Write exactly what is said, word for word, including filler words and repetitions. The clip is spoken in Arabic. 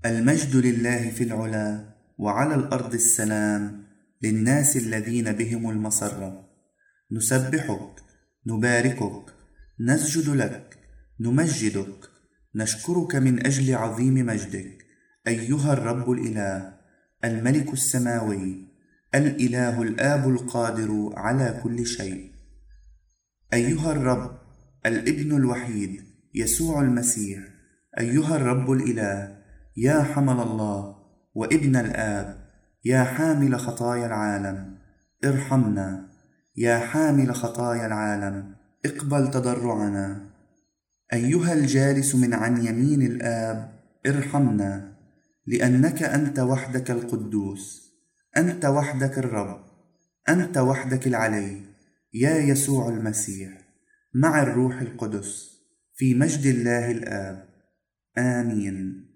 المجد لله في العلا، وعلى الأرض السلام للناس الذين بهم المسرة. نسبحك، نباركك، نسجد لك، نمجدك، نشكرك من أجل عظيم مجدك أيها الرب الإله، الملك السماوي، الإله الآب القادر على كل شيء. أيها الرب الابن الوحيد يسوع المسيح، أيها الرب الإله، يا حمل الله وابن الآب، يا حامل خطايا العالم ارحمنا، يا حامل خطايا العالم اقبل تضرعنا. أيها الجالس من عن يمين الآب ارحمنا، لأنك أنت وحدك القدوس، أنت وحدك الرب، أنت وحدك العلي، يا يسوع المسيح، مع الروح القدس، في مجد الله الآب. آمين.